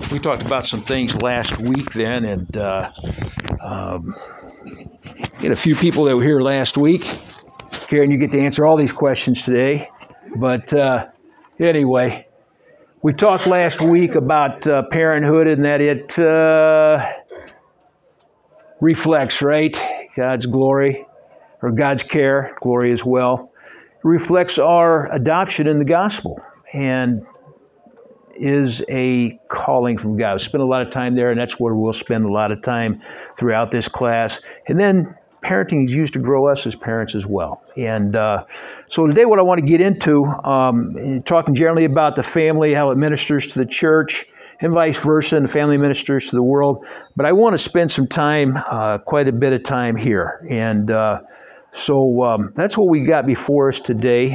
We talked about some things last week then, and had a few people that were here last week. Karen, you get to answer all these questions today. But anyway, we talked last week about parenthood and that it reflects, right, God's glory, or God's care, glory as well. It reflects our adoption in the gospel and is a calling from God. We spend a lot of time there, and that's where we'll spend a lot of time throughout this class. And then parenting is used to grow us as parents as well. And so today what I want to get into, talking generally about the family, how it ministers to the church, and vice versa, and the family ministers to the world. But I want to spend some time, quite a bit of time here. And so that's what we got before us today.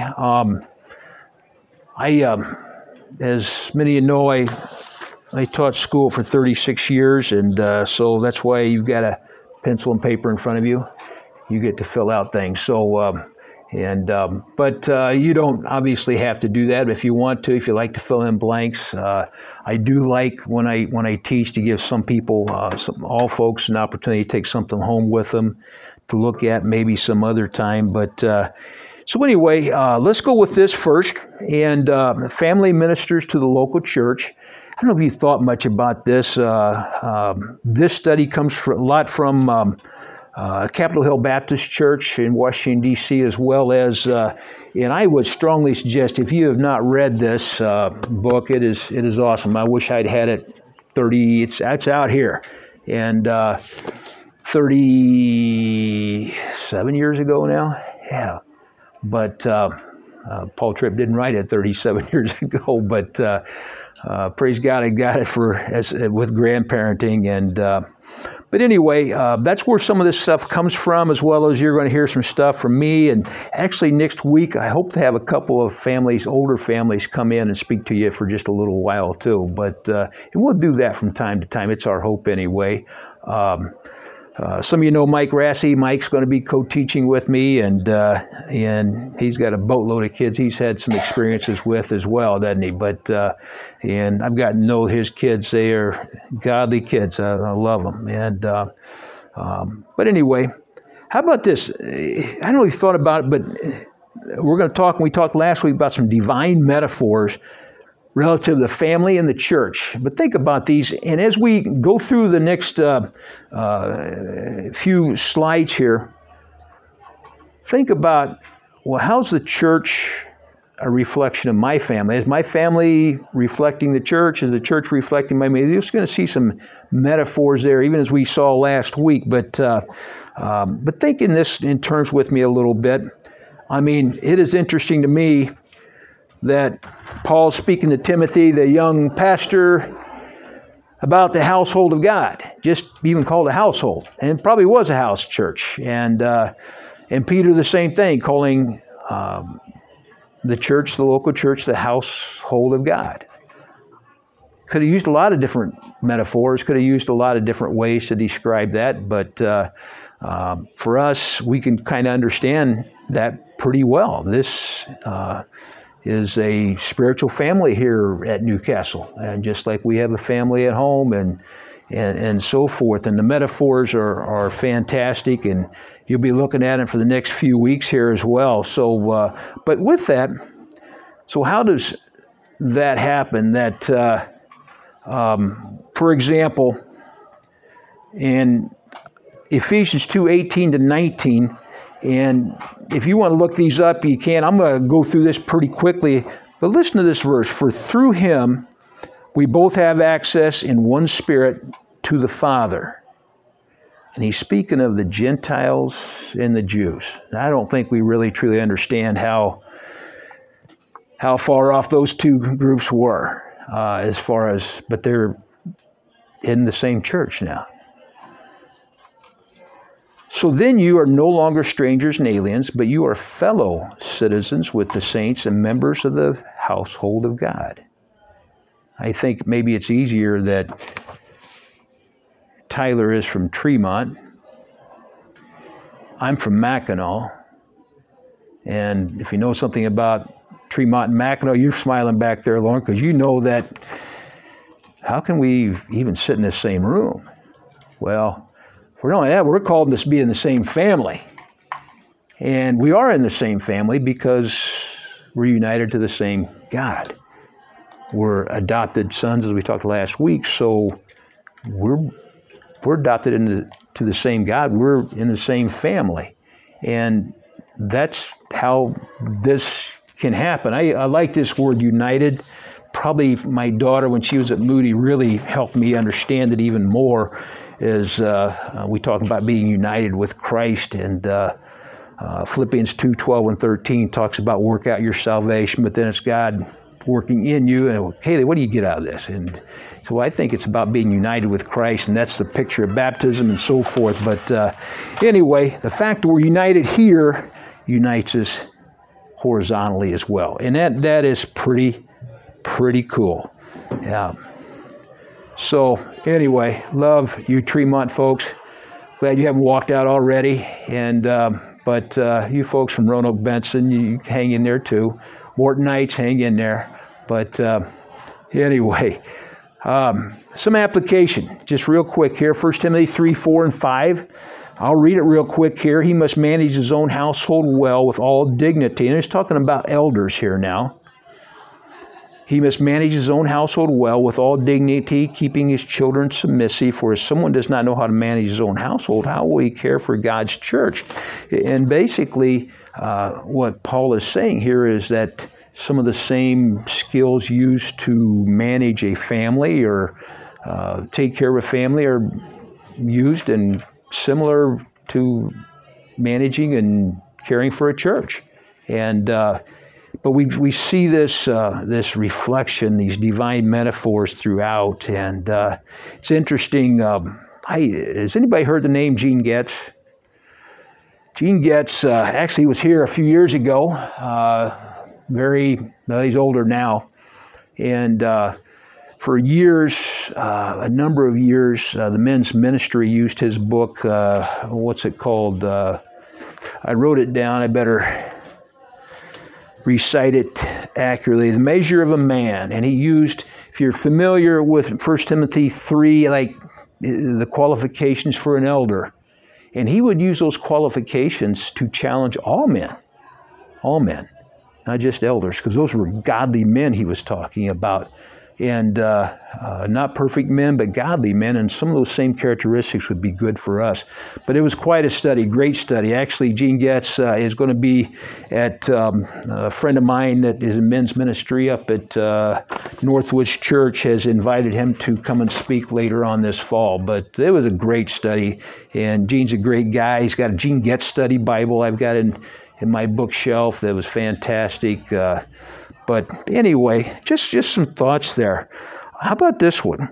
As many of you know, I taught school for 36 years, and so that's why you've got a pencil and paper in front of you. You get to fill out things. So, but you don't obviously have to do that. If you want to, if you like to fill in blanks, I do like when I teach to give some people, all folks, an opportunity to take something home with them to look at maybe some other time. But so anyway, let's go with this first. And family ministers to the local church. I don't know if you thought much about this. This study comes a lot from Capitol Hill Baptist Church in Washington, D.C., as well as, and I would strongly suggest, if you have not read this book, it is awesome. I wish I'd had it 30, it's out here. And 37 years ago now? Yeah. But Paul Tripp didn't write it 37 years ago, but praise God, I got it with grandparenting. And but anyway, that's where some of this stuff comes from, as well as you're going to hear some stuff from me. And actually next week, I hope to have a couple of families, older families, come in and speak to you for just a little while too. But and we'll do that from time to time. It's our hope anyway. Some of you know Mike Rassi. Mike's going to be co-teaching with me, and he's got a boatload of kids he's had some experiences with as well, doesn't he? But and I've gotten to know his kids. They are godly kids. I love them. And but anyway, how about this? I don't know if you thought about it, but we're going to talk. We talked last week about some divine metaphors relative to the family and the church. But think about these, and as we go through the next few slides here, think about, well, how's the church a reflection of my family? Is my family reflecting the church? Is the church reflecting my family? You're just going to see some metaphors there, even as we saw last week. But think in this in terms with me a little bit. I mean, it is interesting to me that Paul's speaking to Timothy, the young pastor, about the household of God, just even called a household, and it probably was a house church. And Peter, the same thing, calling the church, the local church, the household of God. Could have used a lot of different metaphors, could have used a lot of different ways to describe that, but for us, we can kind of understand that pretty well. This is a spiritual family here at Newcastle, and just like we have a family at home and so forth. And the metaphors are fantastic, and you'll be looking at them for the next few weeks here as well. So, but with that, so how does that happen? That, for example, in Ephesians 2:18-19, and if you want to look these up, you can. I'm going to go through this pretty quickly. But listen to this verse. For through him, we both have access in one spirit to the Father. And he's speaking of the Gentiles and the Jews. I don't think we really truly understand how far off those two groups were, but they're in the same church now. So then you are no longer strangers and aliens, but you are fellow citizens with the saints and members of the household of God. I think maybe it's easier that Tyler is from Tremont. I'm from Mackinac. And if you know something about Tremont and Mackinac, you're smiling back there, Lauren, because you know that how can we even sit in the same room? Well, if we're not only that, we're called to be in the same family. And we are in the same family because we're united to the same God. We're adopted sons, as we talked last week, so we're adopted into the same God. We're in the same family. And that's how this can happen. I like this word united. Probably my daughter, when she was at Moody, really helped me understand it even more as we talk about being united with Christ. And Philippians 2:12 and 13 talks about work out your salvation, but then it's God working in you. And Kaylee, what do you get out of this? And so I think it's about being united with Christ, and that's the picture of baptism and so forth. But anyway, the fact that we're united here unites us horizontally as well. And that is pretty cool. Yeah. So anyway, love you Tremont folks. Glad you haven't walked out already. And but you folks from Roanoke Benson, you hang in there too. Mortonites, hang in there. But anyway, some application, just real quick here. 1 Timothy 3, 4, and 5. I'll read it real quick here. He must manage his own household well with all dignity. And it's talking about elders here now. He must manage his own household well with all dignity, keeping his children submissive. For if someone does not know how to manage his own household, how will he care for God's church? And basically, what Paul is saying here is that some of the same skills used to manage a family or take care of a family are used and similar to managing and caring for a church. And but we see this reflection, these divine metaphors throughout, and it's interesting. Has anybody heard the name Gene Getz? Gene Getz actually was here a few years ago. He's older now, and for years, a number of years, the men's ministry used his book. What's it called? I wrote it down. I better recite it accurately. The Measure of a Man. And he used, if you're familiar with 1 Timothy 3, like the qualifications for an elder. And he would use those qualifications to challenge all men, not just elders, because those were godly men he was talking about. And not perfect men, but godly men, and some of those same characteristics would be good for us. But it was quite a study, great study. Actually, Gene Getz is going to be at a friend of mine that is in men's ministry up at Northwoods Church has invited him to come and speak later on this fall. But it was a great study, and Gene's a great guy. He's got a Gene Getz study Bible I've got in my bookshelf that was fantastic. But anyway, just some thoughts there. How about this one?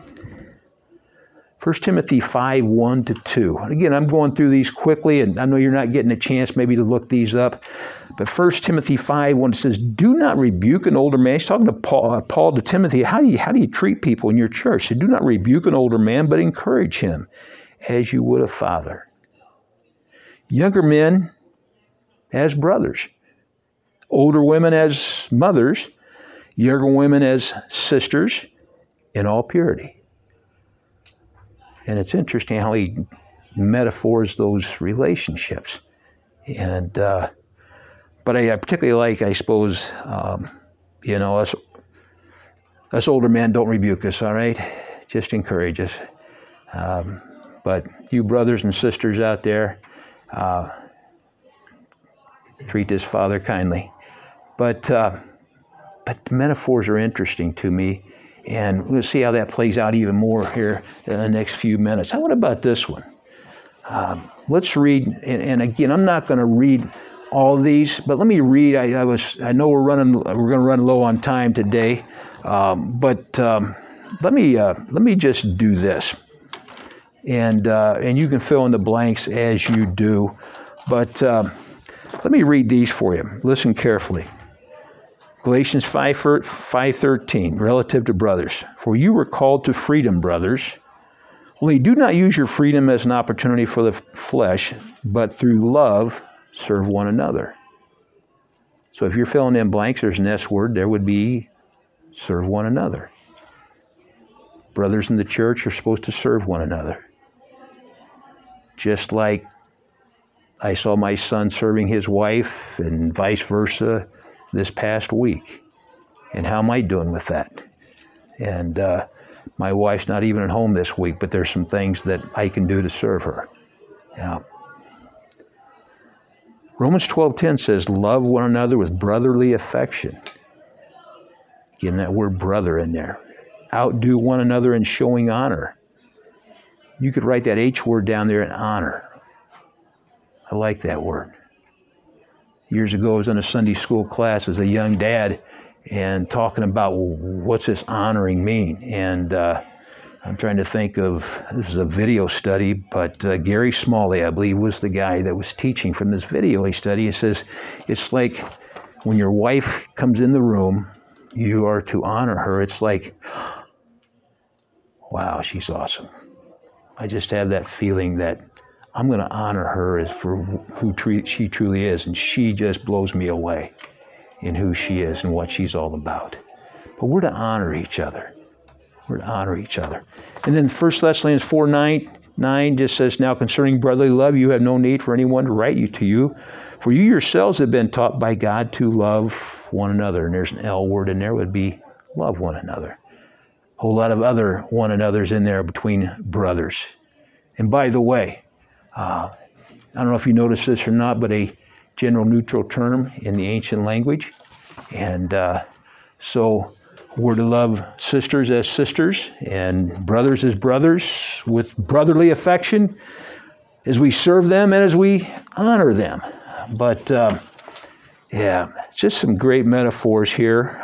1 Timothy 5, 1 to 2. Again, I'm going through these quickly, and I know you're not getting a chance maybe to look these up. But 1 Timothy 5, 1 says, "Do not rebuke an older man." He's talking to Paul to Timothy. How do you treat people in your church? So do not rebuke an older man, but encourage him as you would a father. Younger men as brothers. Older women as mothers, younger women as sisters, in all purity. And it's interesting how he metaphors those relationships. And but I particularly like, I suppose, us older men, don't rebuke us, all right? Just encourage us. But you brothers and sisters out there, treat this father kindly. But the metaphors are interesting to me, and we'll see how that plays out even more here in the next few minutes. What about this one? Let's read, and again, I'm not going to read all of these, but let me read. I know we're going to run low on time today, but let me just do this, and you can fill in the blanks as you do, but let me read these for you. Listen carefully. Galatians 5:13, relative to brothers. "For you were called to freedom, brothers. Only do not use your freedom as an opportunity for the flesh, but through love serve one another." So if you're filling in blanks, there's an S word. There would be serve one another. Brothers in the church are supposed to serve one another. Just like I saw my son serving his wife and vice versa this past week. And how am I doing with that? And my wife's not even at home this week, but there's some things that I can do to serve her. Yeah. Romans 12:10 says, love one another with brotherly affection. Again, that word brother in there. Outdo one another in showing honor. You could write that H word down there in honor. I like that word. Years ago, I was in a Sunday school class as a young dad and talking about, well, what's this honoring mean? And I'm trying to think of, this is a video study, but Gary Smalley, I believe, was the guy that was teaching from this video study. He says, it's like when your wife comes in the room, you are to honor her. It's like, wow, she's awesome. I just have that feeling that I'm going to honor her as for who she truly is, and she just blows me away in who she is and what she's all about. But we're to honor each other. We're to honor each other. And then 1 Thessalonians 4:9 just says, now concerning brotherly love, you have no need for anyone to write you to you, for you yourselves have been taught by God to love one another. And there's an L word in there, would be love one another. A whole lot of other one another's in there between brothers. And by the way, I don't know if you noticed this or not, but a general neutral term in the ancient language. And so we're to love sisters as sisters and brothers as brothers with brotherly affection as we serve them and as we honor them. But yeah, it's just some great metaphors here.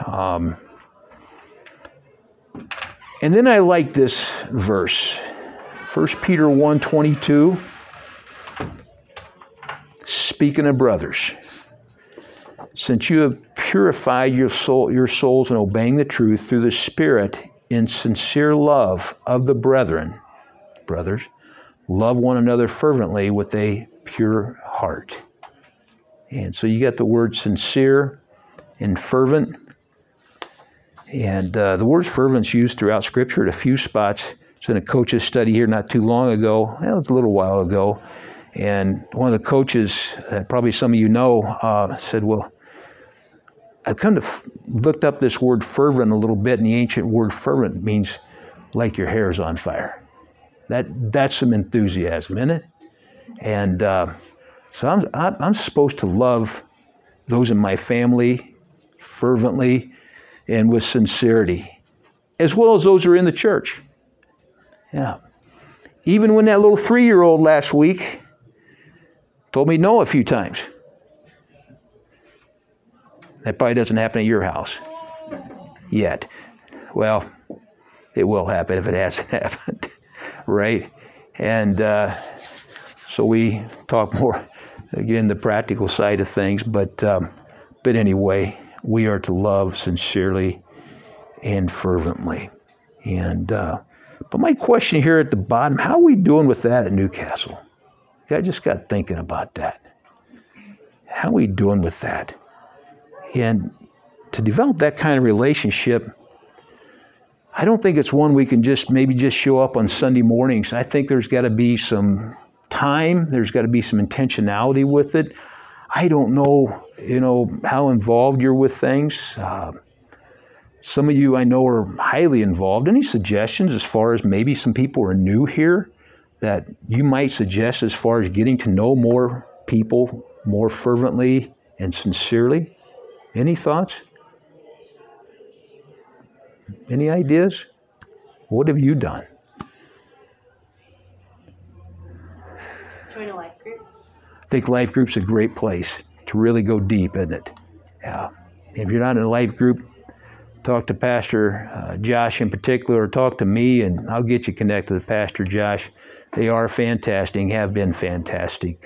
And then I like this verse, 1 Peter 1:22. Speaking of brothers, since you have purified your souls in obeying the truth through the Spirit in sincere love of the brethren, brothers, love one another fervently with a pure heart. And so you got the word sincere and fervent. And the word fervent's used throughout Scripture at a few spots. It's in a coach's study here not too long ago. Well, it's a little while ago. And one of the coaches, probably some of you know, said, well, I've come to looked up this word fervent a little bit, and the ancient word fervent means like your hair is on fire. That's some enthusiasm, isn't it? And so I'm supposed to love those in my family fervently and with sincerity, as well as those who are in the church. Yeah. Even when that little 3-year-old last week told me no a few times. That probably doesn't happen at your house yet. Well, it will happen if it hasn't happened, right? And so we talk more, again, the practical side of things. But anyway, we are to love sincerely and fervently. And but my question here at the bottom, how are we doing with that at Newcastle? I just got thinking about that. How are we doing with that? And to develop that kind of relationship, I don't think it's one we can maybe just show up on Sunday mornings. I think there's got to be some time. There's got to be some intentionality with it. I don't know, how involved you're with things. Some of you I know are highly involved. Any suggestions as far as maybe some people are new here that you might suggest as far as getting to know more people more fervently and sincerely? Any thoughts? Any ideas? What have you done? Join a life group. I think life group's a great place to really go deep, isn't it? Yeah. If you're not in a life group, talk to Pastor Josh in particular, or talk to me, and I'll get you connected with Pastor Josh. They are fantastic, have been fantastic.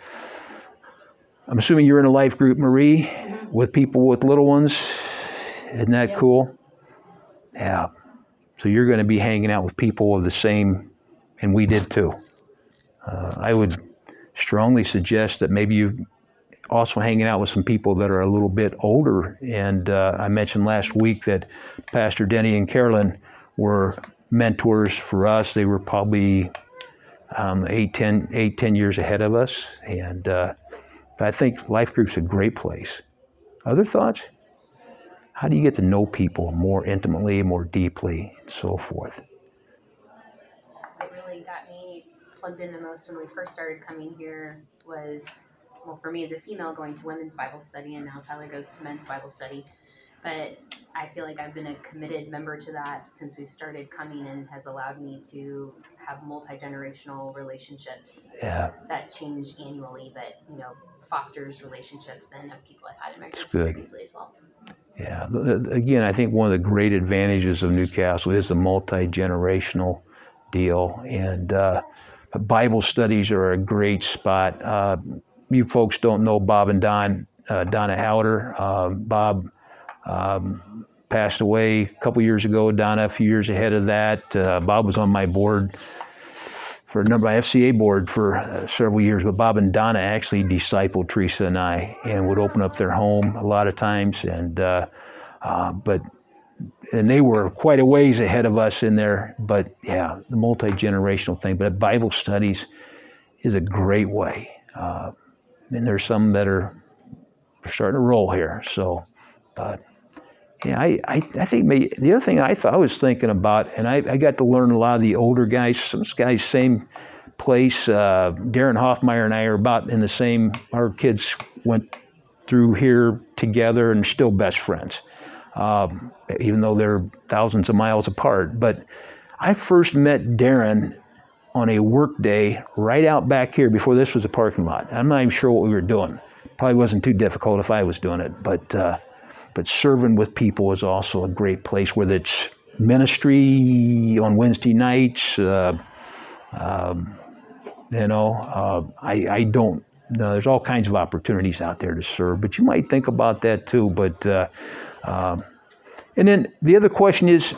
I'm assuming you're in a life group, Marie, with people with little ones. Isn't that cool? Yeah. So you're going to be hanging out with people of the same, and we did too. I would strongly suggest that maybe you also hanging out with some people that are a little bit older. And I mentioned last week that Pastor Denny and Carolyn were mentors for us. They were probably 10 years ahead of us. And but I think life group's a great place. Other thoughts? How do you get to know people more intimately, more deeply, and so forth? What really got me plugged in the most when we first started coming here was, well, for me as a female, going to women's Bible study, and now Tyler goes to men's Bible study. But I feel like I've been a committed member to that since we've started coming, and has allowed me to have multi-generational relationships that change annually, but, fosters relationships then of people I've had in my groups previously as well. Yeah. Again, I think one of the great advantages of Newcastle is the multi-generational deal, and Bible studies are a great spot. You folks don't know Bob and Donna Howder. Bob passed away a couple years ago. Donna a few years ahead of that. Bob was on my board for my FCA board for several years, but Bob and Donna actually discipled Teresa and I, and would open up their home a lot of times, and they were quite a ways ahead of us in there. But yeah, the multi-generational thing. But Bible studies is a great way, and there's some that are starting to roll here. So, but yeah, I think the other thing I was thinking about, and I got to learn a lot of the older guys. Some guys, same place. Darren Hoffmeyer and I are about in the same. Our kids went through here together and still best friends, even though they're thousands of miles apart. But I first met Darren on a work day right out back here before this was a parking lot. I'm not even sure what we were doing. Probably wasn't too difficult if I was doing it, but serving with people is also a great place, whether it's ministry on Wednesday nights. I don't know. There's all kinds of opportunities out there to serve, but you might think about that too. But and then the other question is,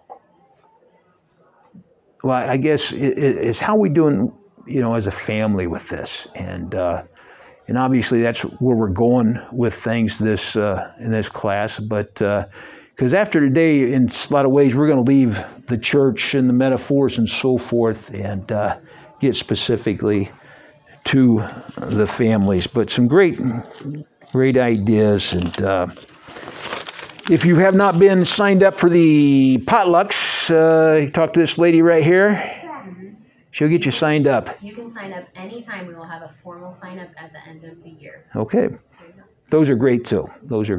well, I guess is how we doing, as a family with this, and obviously that's where we're going with things in this class. But because after today, in a lot of ways, we're going to leave the church and the metaphors and so forth, and get specifically to the families. But some great ideas. And if you have not been signed up for the potlucks, talk to this lady right here. She'll get you signed up. You can sign up anytime. We will have a formal sign up at the end of the year. Okay. Those are great too.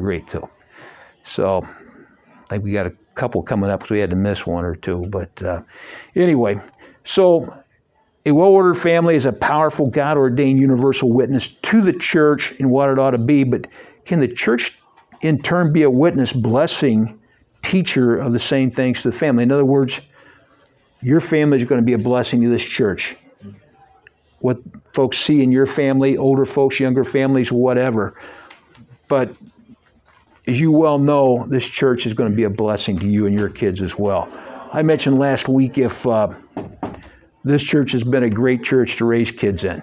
So I think we got a couple coming up because we had to miss one or two. But anyway, so a well-ordered family is a powerful, God-ordained universal witness to the church in what it ought to be. But can the church in turn be a witness, blessing, teacher of the same things to the family? In other words, your family is going to be a blessing to this church. What folks see in your family, older folks, younger families, whatever. But as you well know, this church is going to be a blessing to you and your kids as well. I mentioned last week if this church has been a great church to raise kids in.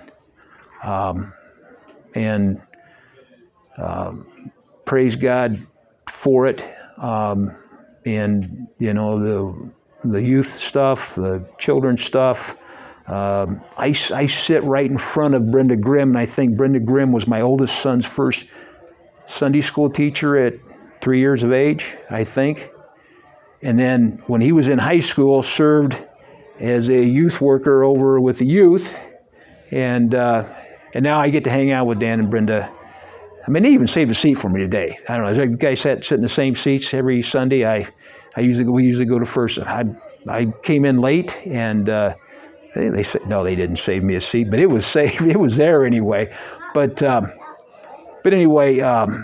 And praise God for it. And, the youth stuff, the children's stuff. I sit right in front of Brenda Grimm, and I think Brenda Grimm was my oldest son's first Sunday school teacher at 3 years of age, I think. And then when he was in high school, served as a youth worker over with the youth. And now I get to hang out with Dan and Brenda. I mean, they even saved a seat for me today. I don't know. You guys sit in the same seats every Sunday. We usually go to first. I came in late, and they said no, they didn't save me a seat, but it was saved. It was there anyway. But anyway,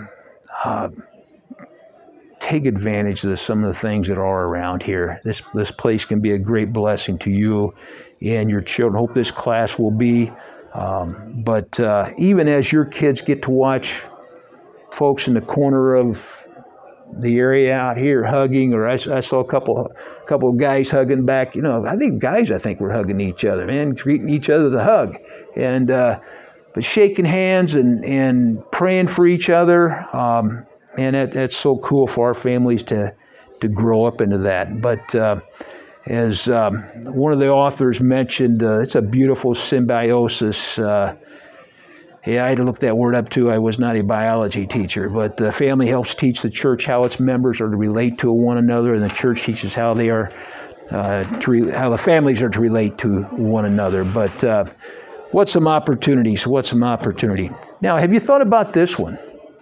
take advantage of some of the things that are around here. This place can be a great blessing to you and your children. Hope this class will be. But even as your kids get to watch folks in the corner of the area out here hugging, or I saw a couple of guys hugging back. I think we're hugging each other, man, greeting each other with a hug, and but shaking hands and praying for each other, and that's so cool for our families to grow up into that. But As one of the authors mentioned, it's a beautiful symbiosis. I had to look that word up too. I was not a biology teacher, but the family helps teach the church how its members are to relate to one another, and the church teaches how they are how the families are to relate to one another. But what's some opportunities? What's some opportunity? Now, have you thought about this one?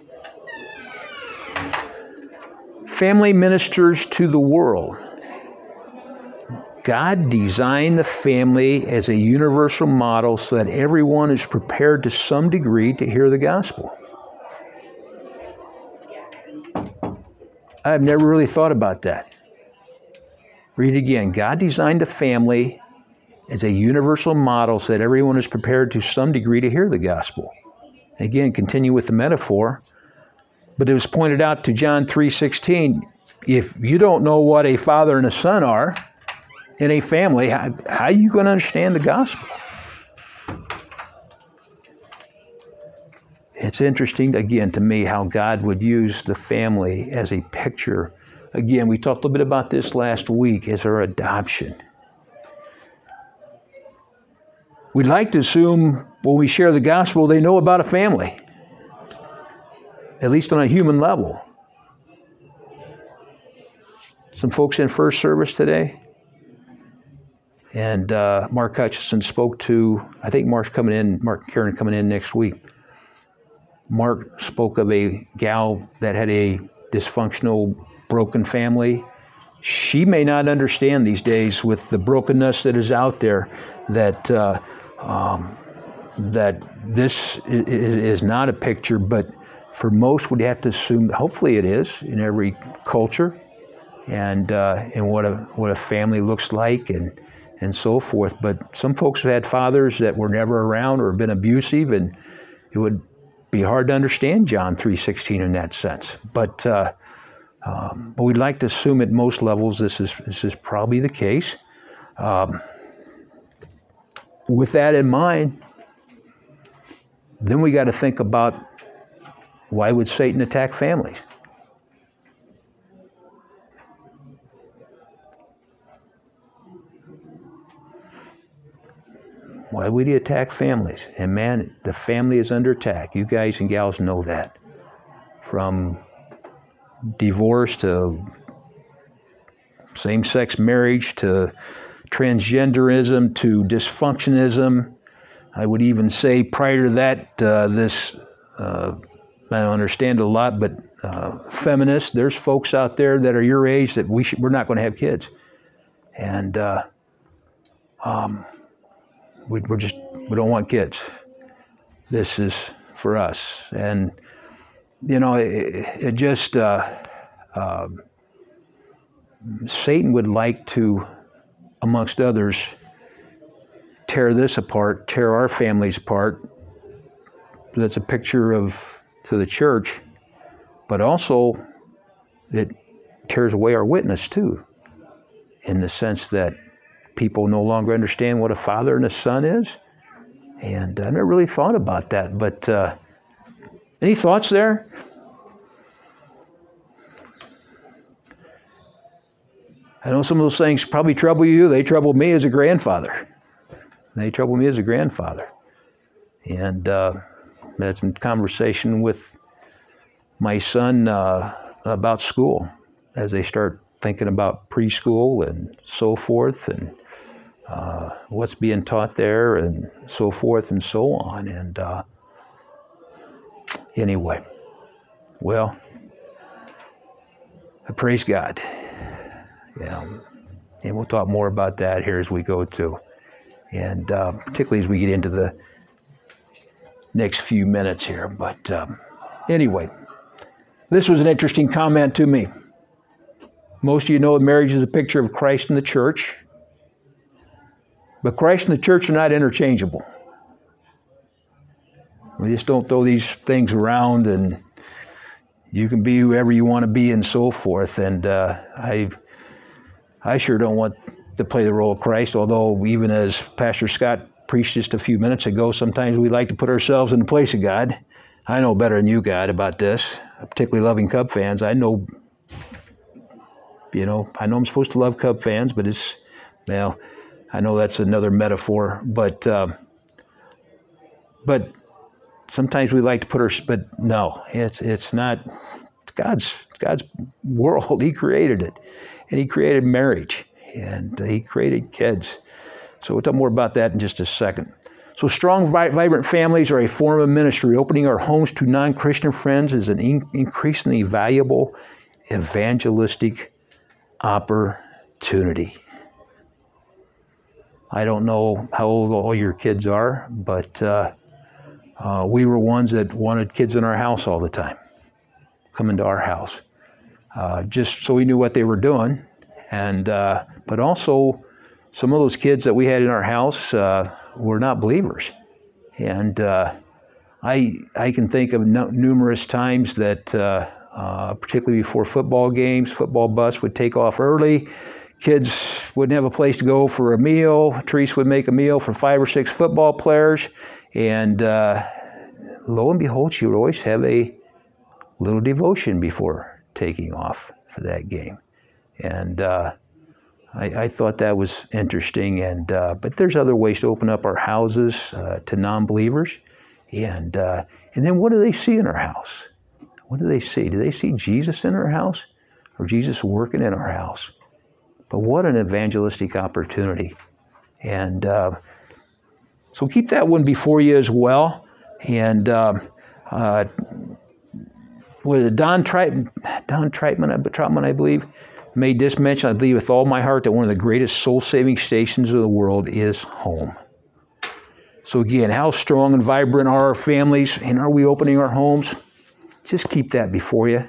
Family ministers to the world. God designed the family as a universal model so that everyone is prepared to some degree to hear the gospel. I've never really thought about that. Read it again. God designed a family as a universal model so that everyone is prepared to some degree to hear the gospel. Again, continue with the metaphor. But it was pointed out to John 3:16, if you don't know what a father and a son are, in a family, how are you going to understand the gospel? It's interesting, again, to me, how God would use the family as a picture. Again, we talked a little bit about this last week, as our adoption. We'd like to assume when we share the gospel, they know about a family, at least on a human level. Some folks in first service today, and Mark Hutchison spoke to, I think Mark and Karen coming in next week. Mark spoke of a gal that had a dysfunctional, broken family. She may not understand these days with the brokenness that is out there that this is not a picture, but for most would have to assume, hopefully it is in every culture, and what a family looks like and so forth. But some folks have had fathers that were never around or have been abusive, and it would be hard to understand John 3:16 in that sense. But we'd like to assume at most levels this is probably the case. With that in mind, then we got to think about, why would Satan attack families? Why would he attack families? And man, the family is under attack. You guys and gals know that. From divorce to same-sex marriage to transgenderism to dysfunctionism. I would even say prior to that, I don't understand it a lot, but feminists, there's folks out there that are your age that we're not going to have kids. And we don't want kids. This is for us. And, it just, Satan would like to, amongst others, tear this apart, tear our families apart. That's a picture to the church, but also it tears away our witness too, in the sense that people no longer understand what a father and a son is. And I never really thought about that, but any thoughts there? I know some of those things probably trouble you. They troubled me as a grandfather. And I had some conversation with my son about school as they start thinking about preschool and so forth, and what's being taught there and so forth and so on. And anyway, well, I praise God. Yeah, and we'll talk more about that here as we go too. And particularly as we get into the next few minutes here. But anyway, this was an interesting comment to me. Most of you know marriage is a picture of Christ and the church. But Christ and the church are not interchangeable. We just don't throw these things around and you can be whoever you want to be and so forth. And I sure don't want to play the role of Christ, although even as Pastor Scott preached just a few minutes ago, sometimes we like to put ourselves in the place of God. I know better than you, God, about this, particularly loving Cub fans. I know I'm supposed to love Cub fans, but it's Well, I know that's another metaphor, but sometimes we like to but no, it's not. It's God's world. He created it, and He created marriage, and He created kids. So we'll talk more about that in just a second. So strong, vibrant families are a form of ministry. Opening our homes to non-Christian friends is an increasingly valuable evangelistic opportunity. I don't know how old all your kids are, but we were ones that wanted kids in our house all the time, come into our house, just so we knew what they were doing. And but also, some of those kids that we had in our house were not believers. And I can think of numerous times that, particularly before football games, football bus would take off early. Kids wouldn't have a place to go for a meal. Teresa would make a meal for 5 or 6 football players. And lo and behold, she would always have a little devotion before taking off for that game. And I thought that was interesting. And but there's other ways to open up our houses to non-believers. And then what do they see in our house? What do they see? Do they see Jesus in our house or Jesus working in our house? But what an evangelistic opportunity. And so keep that one before you as well. And was it Don Troutman, I believe, made this mention, I believe with all my heart, that one of the greatest soul-saving stations of the world is home. So again, how strong and vibrant are our families, and are we opening our homes? Just keep that before you.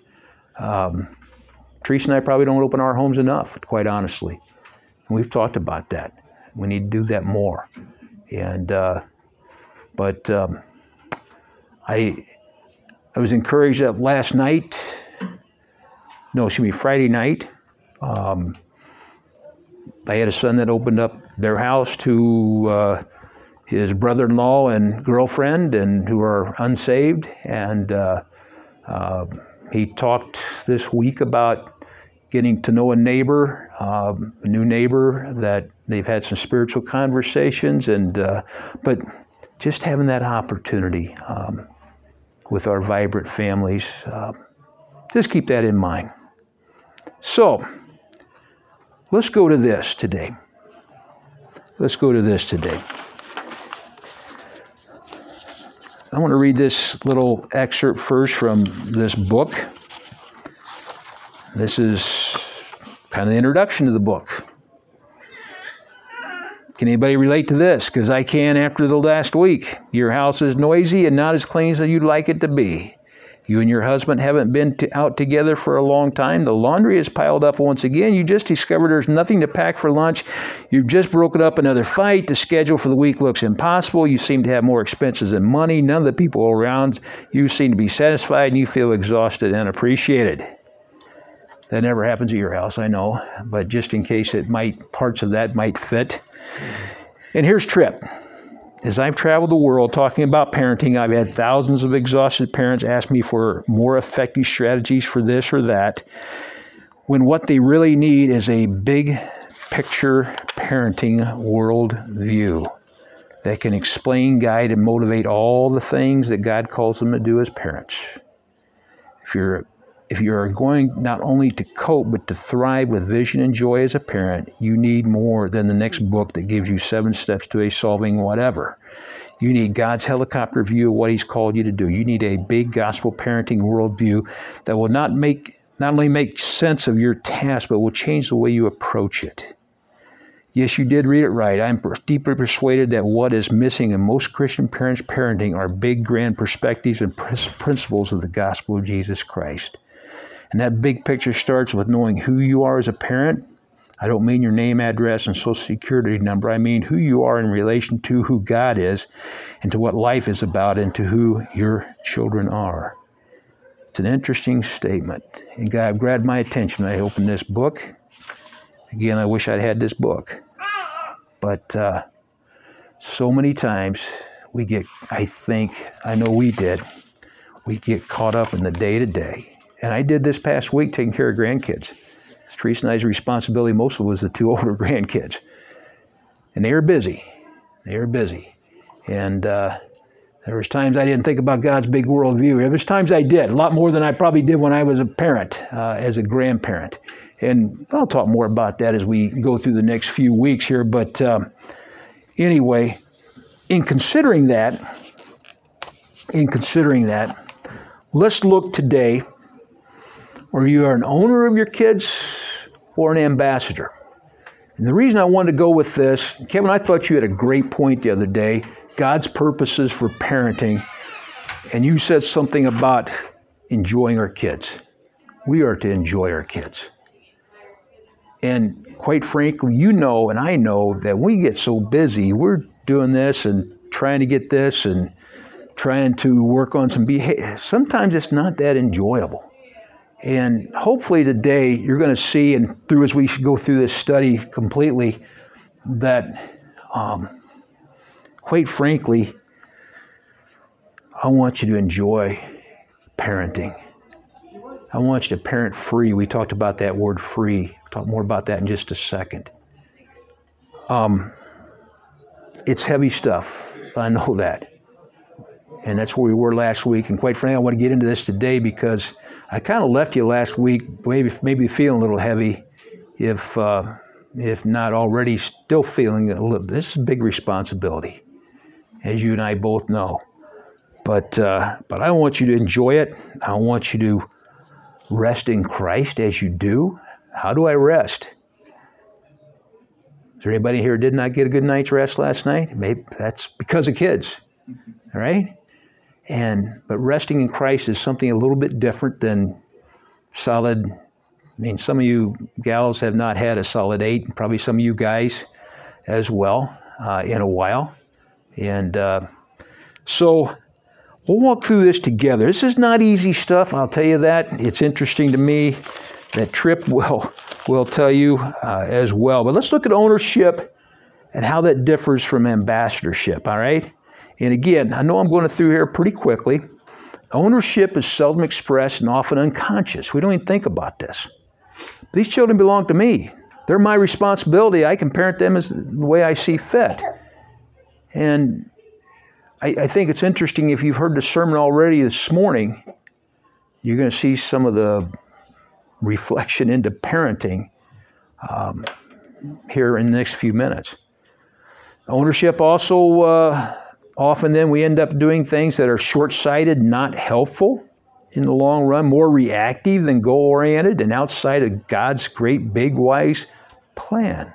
Teresa and I probably don't open our homes enough, quite honestly. And we've talked about that. We need to do that more. And I was encouraged that Friday night, I had a son that opened up their house to his brother-in-law and girlfriend, and who are unsaved. And he talked this week about getting to know a neighbor, a new neighbor, that they've had some spiritual conversations, and but just having that opportunity with our vibrant families, just keep that in mind. So, let's go to this today. I want to read this little excerpt first from this book. This is kind of the introduction to the book. Can anybody relate to this? Because I can after the last week. Your house is noisy and not as clean as you'd like it to be. You and your husband haven't been out together for a long time. The laundry is piled up once again. You just discovered there's nothing to pack for lunch. You've just broken up another fight. The schedule for the week looks impossible. You seem to have more expenses than money. None of the people around you seem to be satisfied, and you feel exhausted and unappreciated. That never happens at your house, I know, but just in case parts of that might fit. And here's Tripp. As I've traveled the world talking about parenting, I've had thousands of exhausted parents ask me for more effective strategies for this or that, when what they really need is a big picture parenting world view that can explain, guide, and motivate all the things that God calls them to do as parents. If you're going not only to cope, but to thrive with vision and joy as a parent, you need more than the next book that gives you 7 steps to a solving whatever. You need God's helicopter view of what He's called you to do. You need a big gospel parenting worldview that will not only make sense of your task, but will change the way you approach it. Yes, you did read it right. I'm deeply persuaded that what is missing in most Christian parents' parenting are big, grand perspectives and principles of the gospel of Jesus Christ. And that big picture starts with knowing who you are as a parent. I don't mean your name, address, and social security number. I mean who you are in relation to who God is, and to what life is about, and to who your children are. It's an interesting statement. And God grabbed my attention when I opened this book. Again, I wish I'd had this book. But so many times we get caught up in the day-to-day. And I did this past week taking care of grandkids. Teresa and I's responsibility most of it was the two older grandkids. And they were busy. They were busy. And there was times I didn't think about God's big worldview. There was times I did, a lot more than I probably did when I was a parent, as a grandparent. And I'll talk more about that as we go through the next few weeks here. But anyway, in considering that, let's look today where you are an owner of your kids or an ambassador. And the reason I wanted to go with this, Kevin, I thought you had a great point the other day, God's purposes for parenting, and you said something about enjoying our kids. We are to enjoy our kids. And quite frankly, you know and I know that we get so busy, we're doing this and trying to get this and trying to work on some behavior. Sometimes it's not that enjoyable. And hopefully today you're going to see, and through as we go through this study completely, that quite frankly, I want you to enjoy parenting. I want you to parent free. We talked about that word free. We'll talk more about that in just a second. It's heavy stuff. I know that. And that's where we were last week. And quite frankly, I want to get into this today because I kind of left you last week maybe feeling a little heavy, if not already still feeling a little. This is a big responsibility, as you and I both know. But I want you to enjoy it. I want you to rest in Christ as you do. How do I rest? Is there anybody here who did not get a good night's rest last night? Maybe that's because of kids, all right? But resting in Christ is something a little bit different than solid. I mean, some of you gals have not had a solid 8, and probably some of you guys as well in a while. And so we'll walk through this together. This is not easy stuff, I'll tell you that. It's interesting to me. That Tripp will tell you as well. But let's look at ownership and how that differs from ambassadorship, all right? And again, I know I'm going through here pretty quickly. Ownership is seldom expressed and often unconscious. We don't even think about this. These children belong to me. They're my responsibility. I can parent them as the way I see fit. And I think it's interesting, if you've heard the sermon already this morning, you're going to see some of the reflection into parenting here in the next few minutes. Ownership also, often then we end up doing things that are short-sighted, not helpful in the long run, more reactive than goal-oriented, and outside of God's great, big, wise plan.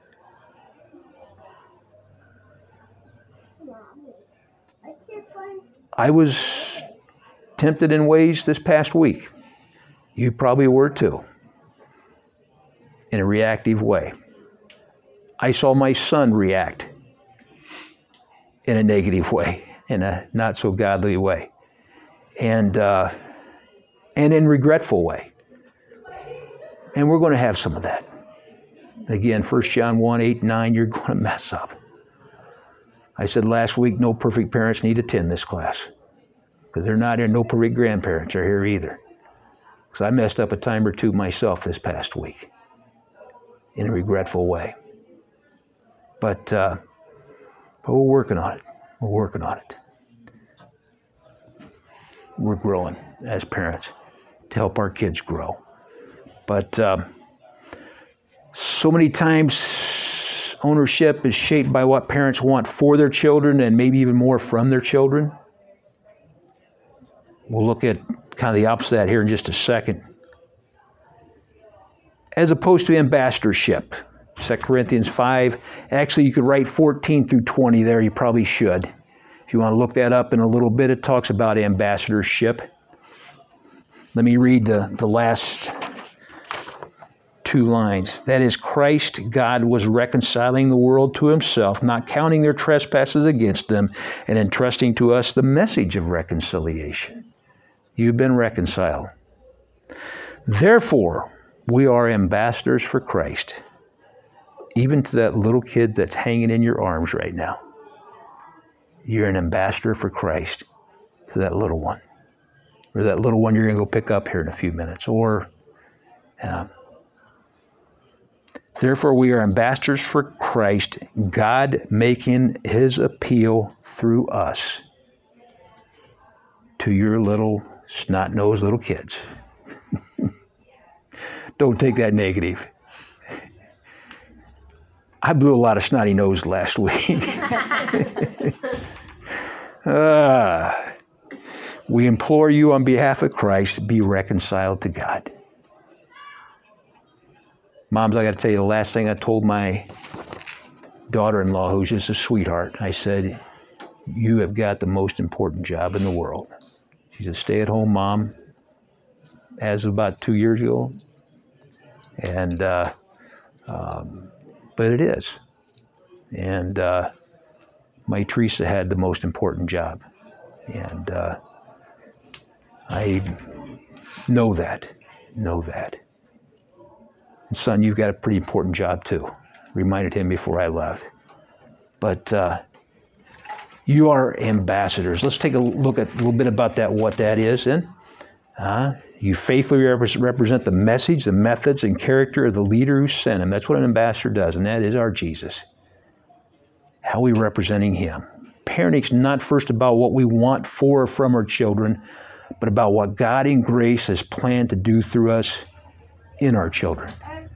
I was tempted in ways this past week. You probably were too, in a reactive way. I saw my son react in a negative way, in a not so godly way, and in regretful way. And we're going to have some of that. Again, 1 John 1, 8, 9, you're going to mess up. I said last week, no perfect parents need to attend this class, because they're not here. No perfect grandparents are here either. Because I messed up a time or two myself this past week in a regretful way. But we're working on it. We're working on it. We're growing as parents to help our kids grow. But so many times ownership is shaped by what parents want for their children and maybe even more from their children. We'll look at kind of the opposite of that here in just a second. As opposed to ambassadorship, 2 Corinthians 5. Actually, you could write 14 through 20 there. You probably should. If you want to look that up in a little bit, it talks about ambassadorship. Let me read the last 2 lines. That is, Christ, God, was reconciling the world to himself, not counting their trespasses against them, and entrusting to us the message of reconciliation. You've been reconciled. Therefore, we are ambassadors for Christ, even to that little kid that's hanging in your arms right now. You're an ambassador for Christ to that little one, or that little one you're going to go pick up here in a few minutes, or Therefore, we are ambassadors for Christ, God making his appeal through us to your little snot-nosed little kids. Don't take that negative. I blew a lot of snotty nose last week. We implore you on behalf of Christ, be reconciled to God. Moms, I got to tell you, the last thing I told my daughter-in-law, who's just a sweetheart, I said, you have got the most important job in the world. She's a stay-at-home mom as of about 2 years ago. And, but it is. And my Teresa had the most important job. And I know that. And son, you've got a pretty important job too. Reminded him before I left. But you are ambassadors. Let's take a look at a little bit about that, what that is. And you faithfully represent the message, the methods, and character of the leader who sent him. That's what an ambassador does, and that is our Jesus. How are we representing him? Parenting's not first about what we want for or from our children, but about what God in grace has planned to do through us in our children.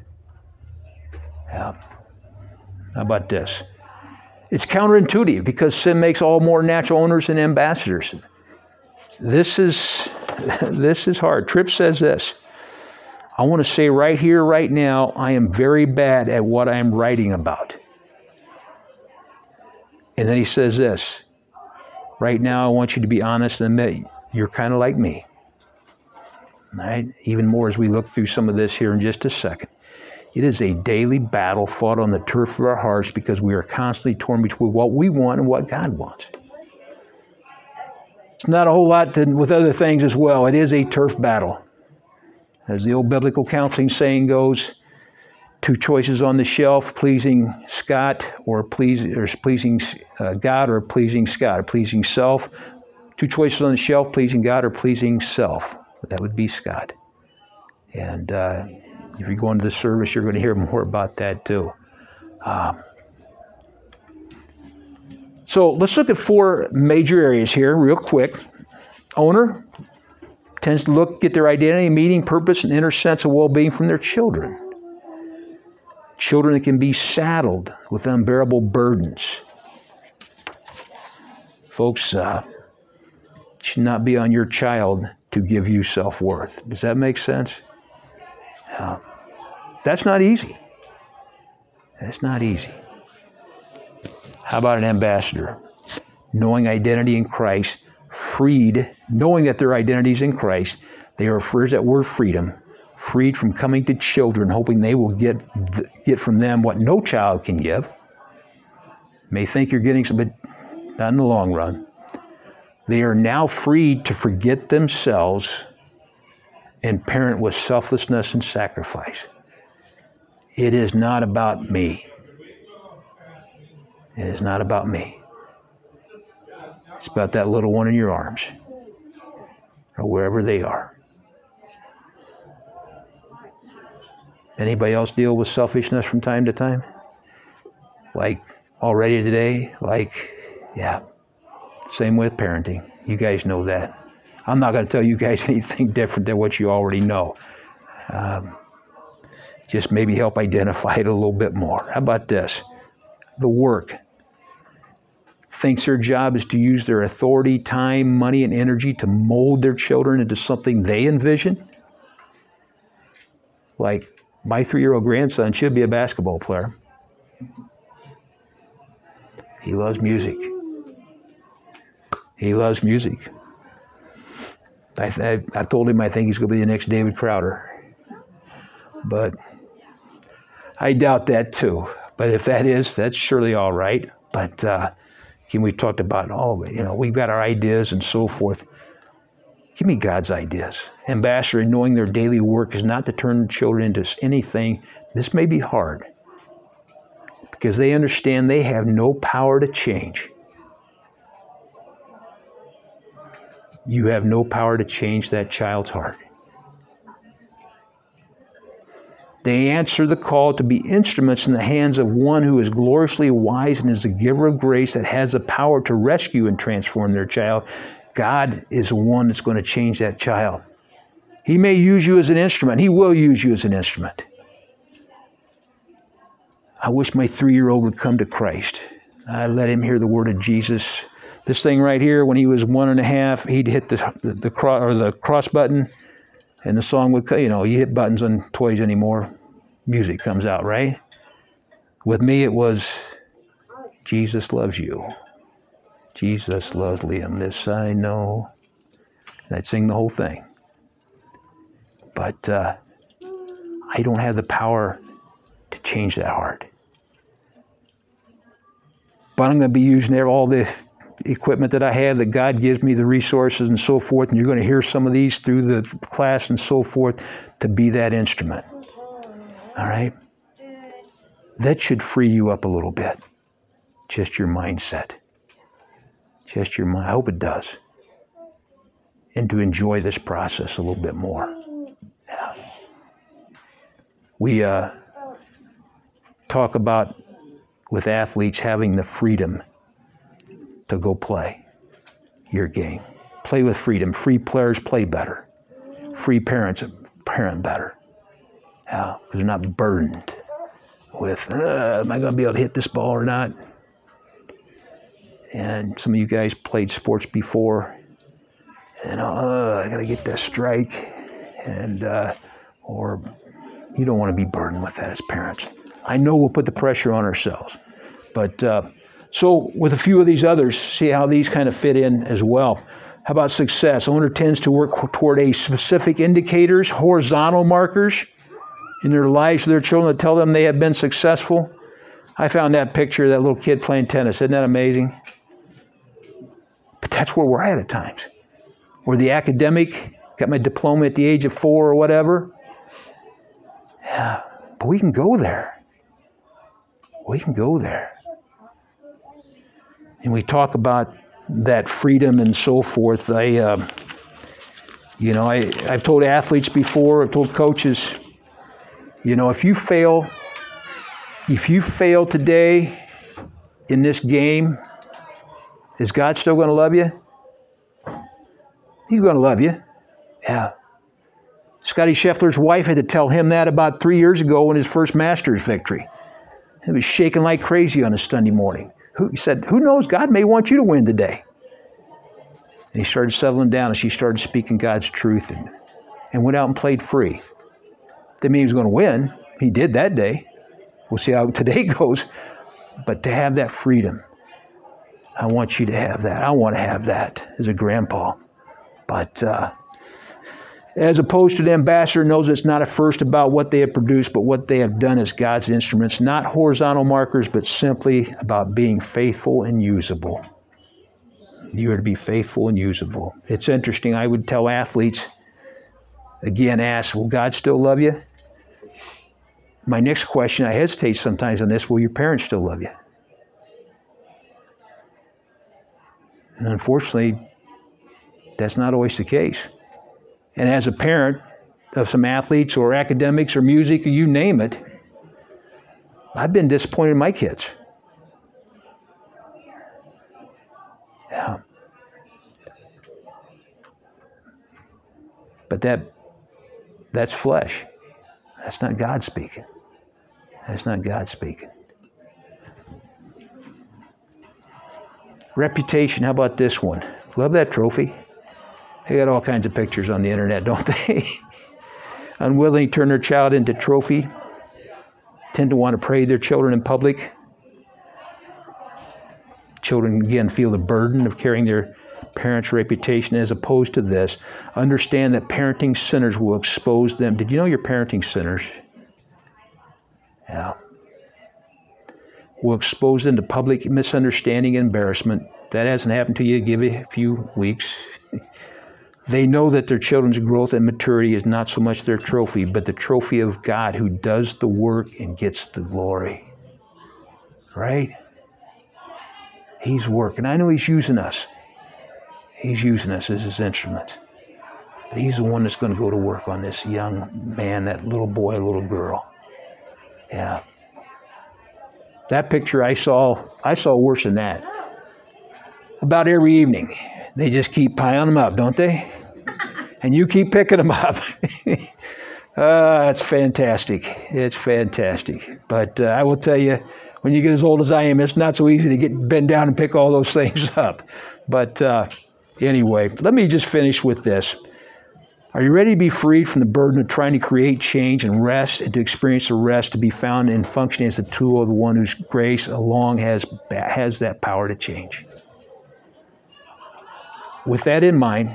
Yeah. How about this? It's counterintuitive because sin makes all more natural owners and ambassadors. This is hard. Tripp says this. I want to say right here, right now, I am very bad at what I am writing about. And then he says this. Right now, I want you to be honest and admit you're kind of like me. All right? Even more as we look through some of this here in just a second. It is a daily battle fought on the turf of our hearts because we are constantly torn between what we want and what God wants. It's not a whole lot with other things as well. It is a turf battle. As the old biblical counseling saying goes, 2 choices on the shelf, pleasing Scott or pleasing God or pleasing Scott, or pleasing self. 2 choices on the shelf, pleasing God or pleasing self. That would be Scott. And if you go into the service, you're going to hear more about that too. So let's look at 4 major areas here real quick. Owner tends to get their identity, meaning, purpose, and inner sense of well-being from their children. Children that can be saddled with unbearable burdens. Folks, it should not be on your child to give you self-worth. Does that make sense? That's not easy. That's not easy. How about an ambassador? Knowing identity in Christ, freed, knowing that their identity is in Christ, they are, here's that word freedom, freed from coming to children, hoping they will get from them what no child can give. May think you're getting some, but not in the long run. They are now freed to forget themselves and parent with selflessness and sacrifice. It is not about me. It is not about me. It's about that little one in your arms or wherever they are. Anybody else deal with selfishness from time to time? Like already today? Yeah. Same with parenting. You guys know that. I'm not going to tell you guys anything different than what you already know. Just maybe help identify it a little bit more. How about this? The work thinks their job is to use their authority, time, money, and energy to mold their children into something they envision. Like my 3-year-old grandson should be a basketball player. He loves music. He loves music. I told him I think he's going to be the next David Crowder. But I doubt that too. But if that is, that's surely all right. But we talked about, we've got our ideas and so forth. Give me God's ideas. Ambassador, knowing their daily work is not to turn children into anything. This may be hard because they understand they have no power to change. You have no power to change that child's heart. They answer the call to be instruments in the hands of one who is gloriously wise and is the giver of grace that has the power to rescue and transform their child. God is the one that's going to change that child. He may use you as an instrument. He will use you as an instrument. I wish my 3-year-old would come to Christ. I let him hear the word of Jesus. This thing right here, when he was 1.5, he'd hit the cross button, and the song would, you hit buttons on toys anymore, music comes out, right? With me, it was, Jesus loves you. Jesus loves Liam, this I know. And I'd sing the whole thing. But I don't have the power to change that heart. But I'm going to be using all the equipment that I have, that God gives me, the resources and so forth, and you're going to hear some of these through the class and so forth, to be that instrument. All right? That should free you up a little bit. Just your mindset. Just your mind. I hope it does. And to enjoy this process a little bit more. Yeah. We talk about, with athletes, having the freedom to go play your game. Play with freedom. Free players play better. Free parents parent better. Yeah, because they're not burdened with, am I going to be able to hit this ball or not? And some of you guys played sports before, and I got to get that strike, and or you don't want to be burdened with that as parents. I know we'll put the pressure on ourselves, but so with a few of these others, see how these kind of fit in as well. How about success? Owner tends to work toward a specific indicators, horizontal markers in their lives of their children that tell them they have been successful. I found that picture of that little kid playing tennis. Isn't that amazing? But that's where we're at times. Or the academic, got my diploma at the age of 4 or whatever. Yeah, but we can go there. We can go there. And we talk about that freedom and so forth. I've told athletes before, I've told coaches, if you fail today in this game, is God still going to love you? He's going to love you. Yeah. Scotty Scheffler's wife had to tell him that about 3 years ago in his first Masters victory. He was shaking like crazy on a Sunday morning. He said, who knows, God may want you to win today. And he started settling down, and she started speaking God's truth and went out and played free. Didn't mean he was going to win. He did that day. We'll see how today goes. But to have that freedom, I want you to have that. I want to have that as a grandpa. But as opposed to the ambassador knows it's not at first about what they have produced, but what they have done as God's instruments, not horizontal markers, but simply about being faithful and usable. You are to be faithful and usable. It's interesting. I would tell athletes, again, ask, will God still love you? My next question, I hesitate sometimes on this, will your parents still love you? And unfortunately, that's not always the case. And as a parent of some athletes or academics or music or you name it, I've been disappointed in my kids. Yeah. But that's flesh. That's not God speaking. That's not God speaking. Reputation, how about this one? Love that trophy. They got all kinds of pictures on the internet, don't they? Unwilling to turn their child into trophy. Tend to want to praise their children in public. Children, again, feel the burden of carrying their parents' reputation, as opposed to this. Understand that parenting sinners will expose them. Did you know you're parenting sinners? Yeah. Will expose them to public misunderstanding and embarrassment. That hasn't happened to you. Give it a few weeks. They know that their children's growth and maturity is not so much their trophy, but the trophy of God who does the work and gets the glory. Right? He's working. I know He's using us. He's using us as His instruments. But He's the one that's going to go to work on this young man, that little boy, little girl. Yeah. That picture I saw worse than that. About every evening. They just keep piling them up, don't they? And you keep picking them up. It's fantastic. It's fantastic. But I will tell you, when you get as old as I am, it's not so easy to bend down and pick all those things up. But anyway, let me just finish with this. Are you ready to be freed from the burden of trying to create change and rest, and to experience the rest to be found in functioning as a tool of the one whose grace alone has that power to change? With that in mind,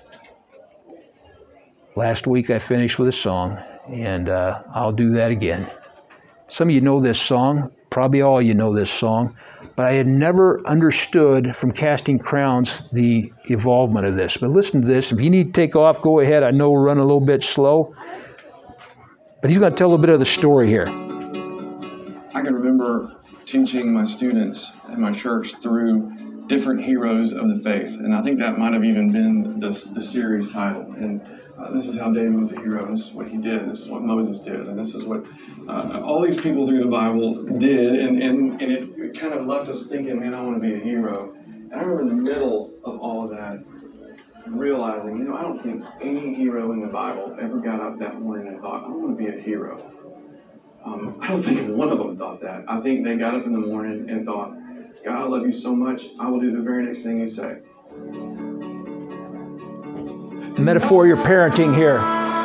last week I finished with a song, and I'll do that again. Some of you know this song, probably all of you know this song, but I had never understood from Casting Crowns the evolvement of this. But listen to this. If you need to take off, go ahead. I know we're running a little bit slow, but he's going to tell a little bit of the story here. I can remember teaching my students in my church through different heroes of the faith, and I think that might have even been the series title. And this is how David was a hero, and this is what he did, this is what Moses did, and this is what all these people through the Bible did, and it kind of left us thinking, man, I want to be a hero. And I remember in the middle of all of that, realizing, I don't think any hero in the Bible ever got up that morning and thought, I want to be a hero. I don't think one of them thought that. I think they got up in the morning and thought, God, I love you so much, I will do the very next thing you say. Metaphor you're parenting here.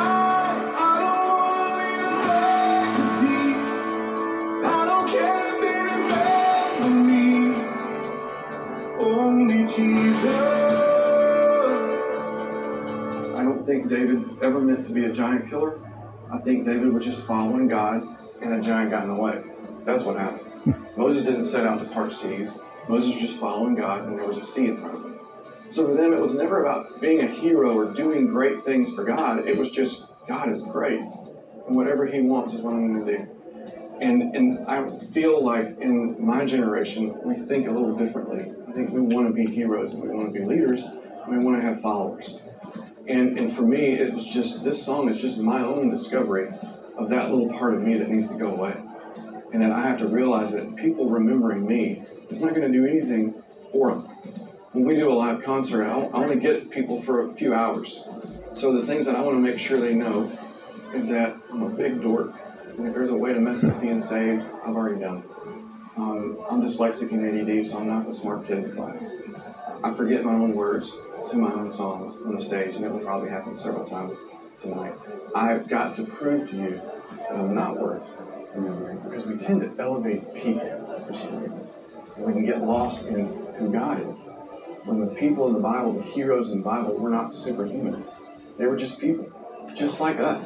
I don't think David ever meant to be a giant killer. I think David was just following God, and a giant got in the way. That's what happened. Moses didn't set out to part seas. Moses was just following God, and there was a sea in front of him. So for them, it was never about being a hero or doing great things for God. It was just, God is great, and whatever he wants is what I'm going to do. And I feel like in my generation, we think a little differently. I think we want to be heroes, and we want to be leaders, and we want to have followers. And for me, it was just, this song is just my own discovery of that little part of me that needs to go away. And then I have to realize that people remembering me, it's not going to do anything for them. When we do a live concert, I only get people for a few hours. So the things that I want to make sure they know is that I'm a big dork. And if there's a way to mess up being saved, I've already done it. I'm dyslexic and ADD, so I'm not the smart kid in the class. I forget my own words to my own songs on the stage, and it will probably happen several times tonight. I've got to prove to you that I'm not worth remembering, because we tend to elevate people for some reason. And we can get lost in who God is. When the people in the Bible, the heroes in the Bible, were not superhumans. They were just people, just like us.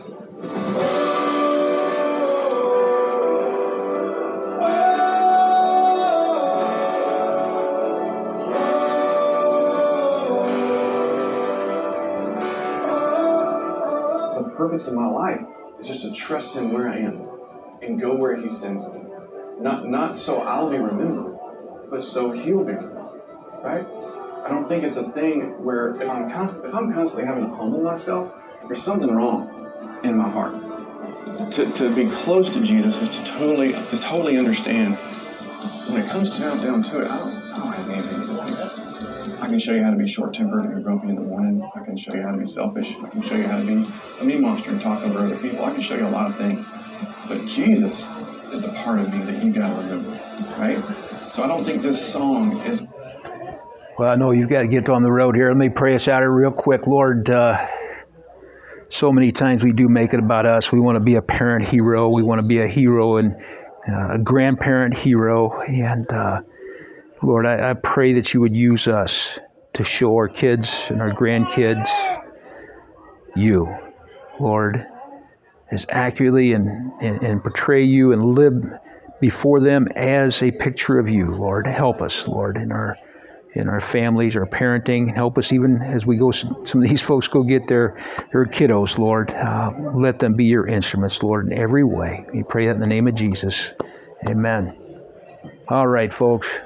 The purpose of my life is just to trust him where I am and go where he sends me. Not so I'll be remembered, but so he'll be remembered, right? I don't think it's a thing where if I'm constantly having to humble myself, there's something wrong in my heart. To be close to Jesus is to totally understand. When it comes down to it, I don't have anything to do. I can show you how to be short-tempered and grumpy in the morning. I can show you how to be selfish. I can show you how to be a me monster and talk over other people. I can show you a lot of things. But Jesus is the part of me that you got to remember, right? So I don't think this song is... Well, I know you've got to get on the road here. Let me pray us out here real quick. Lord, so many times we do make it about us. We want to be a parent hero. We want to be a hero and a grandparent hero. And Lord, I pray that you would use us to show our kids and our grandkids you, Lord, as accurately and portray you and live before them as a picture of you, Lord. Help us, Lord, in our families, our parenting. Help us even as we go, some of these folks go get their kiddos, Lord. Let them be your instruments, Lord, in every way. We pray that in the name of Jesus. Amen. All right, folks.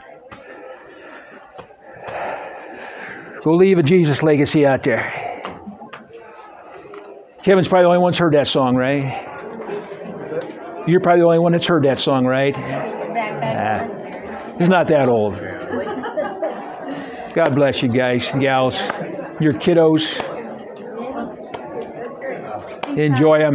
Go leave a Jesus legacy out there. Kevin's probably the only one who's heard that song, right? You're probably the only one that's heard that song, right? It's not that old. God bless you guys, gals, your kiddos. Enjoy them.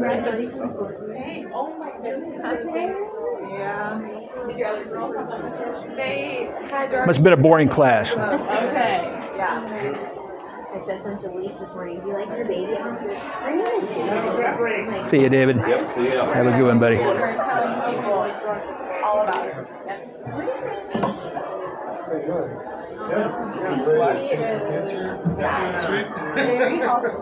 Must have been a boring class. I said some to Elise this morning. Do you like your baby? Her name is David. See you, David. Yep, see ya. Have a good one, buddy. We're telling people all about her. Very helpful.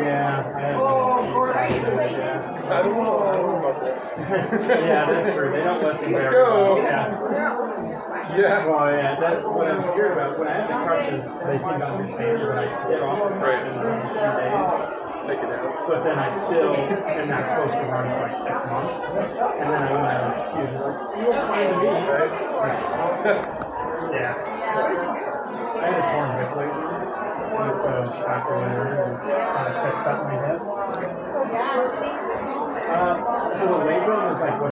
Yeah, that's true. They don't listen. Let's very go. well. Yeah. Yeah. Well, yeah. What I'm scared about when I have the crutches, they seem to understand when I get off the crutches in a few days. Take it out. But then I still am not supposed to run for like 6 months, and then I want to have an excuse like, "You were fine to me, right?" Yeah. I had a torn hip lately. And so after winter, and kind of fixed up my hip. So the labrum is like what